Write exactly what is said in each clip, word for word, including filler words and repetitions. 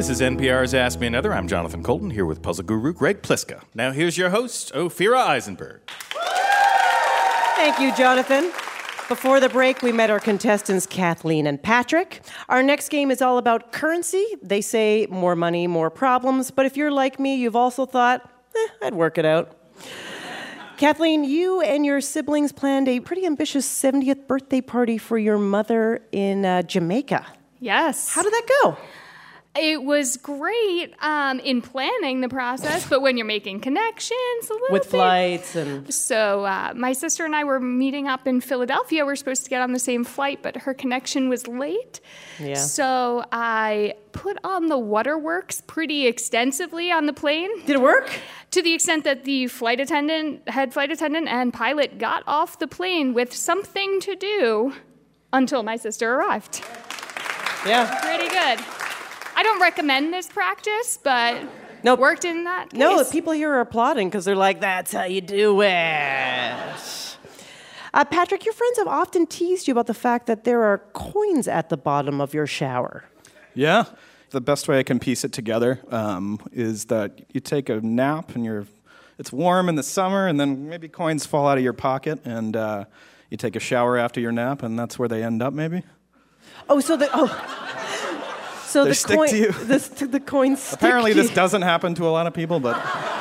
This is N P R's Ask Me Another. I'm Jonathan Colton, here with puzzle guru Greg Pliska. Now here's your host, Ophira Eisenberg. Thank you, Jonathan. Before the break, we met our contestants, Kathleen and Patrick. Our next game is all about currency. They say more money, more problems. But if you're like me, you've also thought, eh, I'd work it out. Kathleen, you and your siblings planned a pretty ambitious seventieth birthday party for your mother in uh, Jamaica. Yes. How did that go? It was great um, in planning the process, but when you're making connections a little With bit. flights and... So uh, my sister and I were meeting up in Philadelphia. We were supposed to get on the same flight, but her connection was late. Yeah. So I put on the waterworks pretty extensively on the plane. Did it work? To the extent that the flight attendant, head flight attendant and pilot got off the plane with something to do until my sister arrived. Yeah. Pretty good. I don't recommend this practice, but Nope. worked in that case. No, people here are applauding because they're like, that's how you do it. Uh, Patrick, your friends have often teased you about the fact that there are coins at the bottom of your shower. Yeah. The best way I can piece it together um, is that you take a nap and you're, it's warm in the summer, and then maybe coins fall out of your pocket, and uh, you take a shower after your nap, and that's where they end up, maybe. Oh, so the oh, so They the stick coin, to you. This, the coins. Stick Apparently, to this you. doesn't happen to a lot of people, but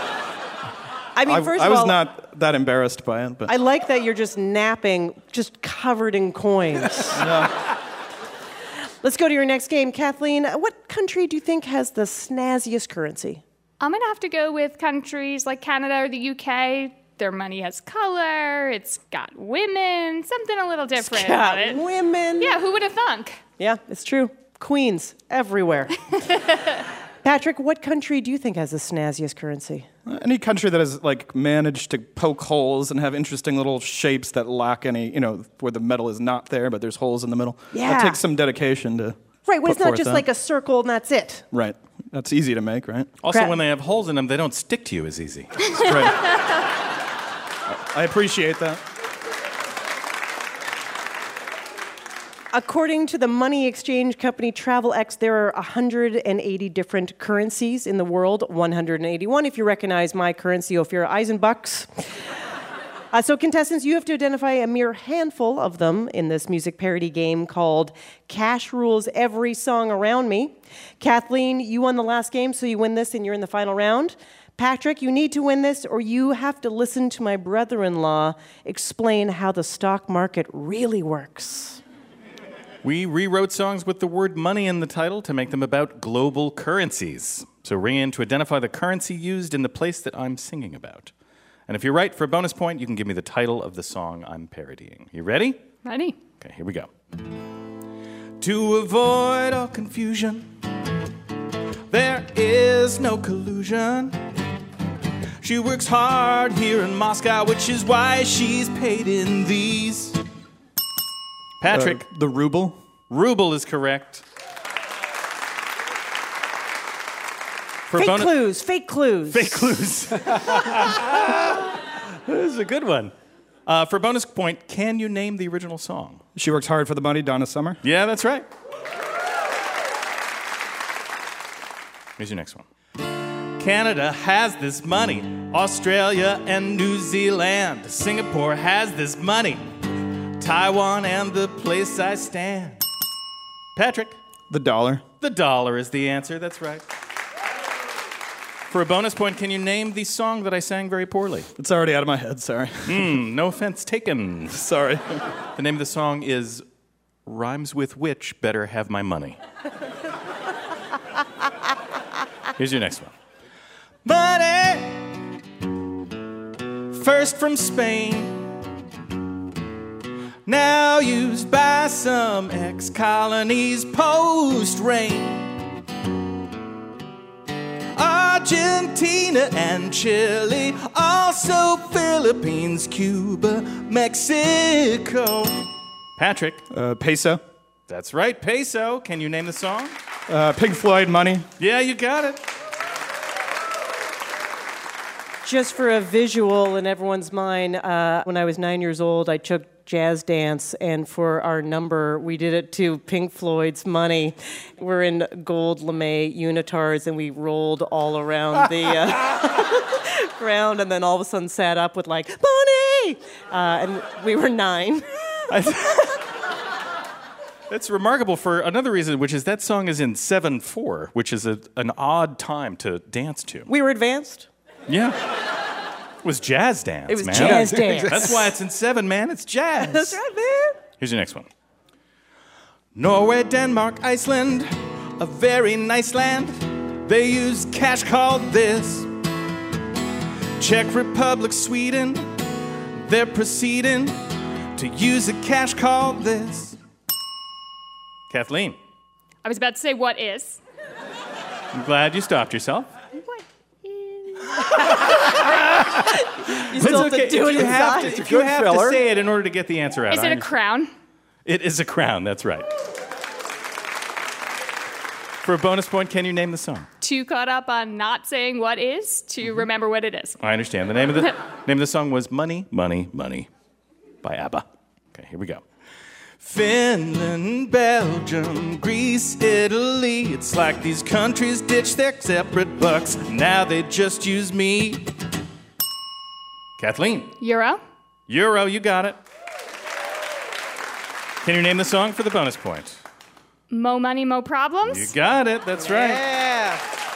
I mean, I, first I of was all, not that embarrassed by it. But I like that you're just napping, just covered in coins. yeah. Let's go to your next game, Kathleen. What country do you think has the snazziest currency? I'm going to have to go with countries like Canada or the U K. Their money has color, it's got women, something a little different Got about it. women. Yeah, who would have thunk? Yeah, it's true. Queens everywhere. Patrick, what country do you think has the snazziest currency? Any country that has like managed to poke holes and have interesting little shapes that lack any, you know, where the metal is not there, but there's holes in the middle. Yeah. That takes some dedication to. Right, when put it's not forth just that. like a circle and that's it. Right. That's easy to make, right? Also, Crap. when they have holes in them, they don't stick to you as easy. That's right. I appreciate that. According to the money exchange company TravelX, there are one hundred eighty different currencies in the world, one hundred eighty-one if you recognize my currency, Ophira Eisenbucks. Uh, so contestants, you have to identify a mere handful of them in this music parody game called Cash Rules Every Song Around Me. Kathleen, you won the last game, so you win this and you're in the final round. Patrick, you need to win this or you have to listen to my brother-in-law explain how the stock market really works. We rewrote songs with the word money in the title to make them about global currencies. So ring in to identify the currency used in the place that I'm singing about. And if you're right, for a bonus point, you can give me the title of the song I'm parodying. You ready? Ready? Okay, here we go. To avoid all confusion, there is no collusion. She works hard here in Moscow, which is why she's paid in these. Patrick. Uh, the ruble. Ruble is correct. For Fake bonus- clues, fake clues. Fake clues. This is a good one. Uh, for bonus point, can you name the original song? She works hard for the money, Donna Summer. Yeah, that's right. Here's your next one. Canada has this money. Australia and New Zealand. Singapore has this money. Taiwan and the place I stand. Patrick. The dollar. The dollar is the answer. That's right. For a bonus point, can you name the song that I sang very poorly? It's already out of my head, sorry. Mm, no offense taken. Sorry. The name of the song is Rhymes with Which Better Have My Money. Here's your next one. Money, first from Spain, now used by some ex-colonies post-rain. Argentina and Chile, also Philippines, Cuba, Mexico. Patrick. Uh, peso. That's right, peso. Can you name the song? Uh, Pink Floyd, Money. Yeah, you got it. Just for a visual in everyone's mind, uh, when I was nine years old, I took jazz dance, and for our number, we did it to Pink Floyd's Money. We're in gold lame unitards, and we rolled all around the uh, ground, and then all of a sudden sat up with like, Money! Uh, and we were nine. That's remarkable for another reason, which is that song is in seven four, which is a, an odd time to dance to. We were advanced. Yeah. It was jazz dance, It was man. jazz dance. That's why it's in seven, man. It's jazz. That's right, man. Here's your next one. Norway, Denmark, Iceland, a very nice land. They use cash called this. Czech Republic, Sweden, they're proceeding to use a cash called this. Kathleen. I was about to say, what is? I'm glad you stopped yourself. What is? You still have to do it if you have, inside. to, if you have to say it in order to get the answer out. Is it a crown? It is a crown, that's right. For a bonus point, can you name the song? Too caught up on not saying what is to remember what it is. I understand. The name of the name of the song was Money, Money, Money by ABBA. Okay, here we go. Finland, Belgium, Greece, Italy. It's like these countries ditch their separate bucks. Now they just use me. Kathleen. Euro? Euro, you got it. Can you name the song for the bonus point? Mo money, mo problems? You got it. That's right. Yeah.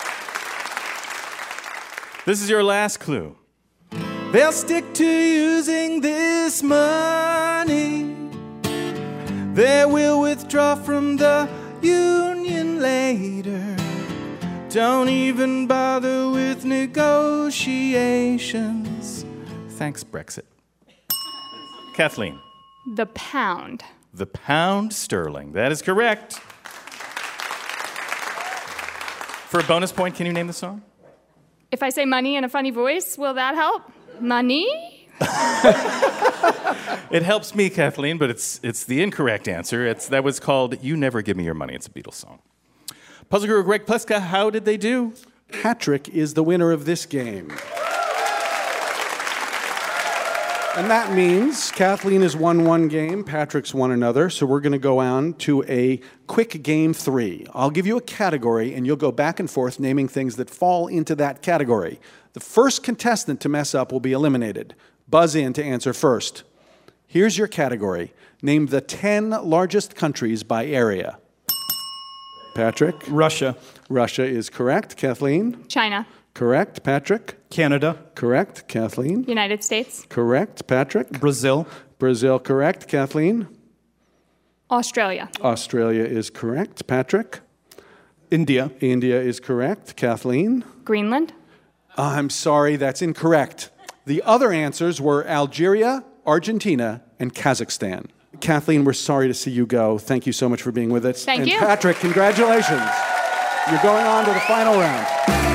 This is your last clue. They'll stick to using this money. They will withdraw from the union later. Don't even bother with negotiations. Thanks, Brexit. Kathleen. The pound. The pound sterling. That is correct. For a bonus point, can you name the song? If I say money in a funny voice, will that help? Money? It helps me, Kathleen, but it's it's the incorrect answer. It's that was called "You Never Give Me Your Money." It's a Beatles song. Puzzle Guru Greg Pleska, how did they do? Patrick is the winner of this game. And that means Kathleen has won one game, Patrick's won another, so we're going to go on to a quick game three. I'll give you a category, and you'll go back and forth naming things that fall into that category. The first contestant to mess up will be eliminated. Buzz in to answer first. Here's your category. Name the ten largest countries by area. Patrick? Russia. Russia is correct. Kathleen? China. Correct. Patrick? Canada. Correct. Kathleen? United States. Correct. Patrick? Brazil. Brazil, correct. Kathleen? Australia. Australia is correct. Patrick? India. India is correct. Kathleen? Greenland. I'm sorry, that's incorrect. The other answers were Algeria, Argentina, and Kazakhstan. Kathleen, we're sorry to see you go. Thank you so much for being with us. Thank and you. Patrick, congratulations. You're going on to the final round.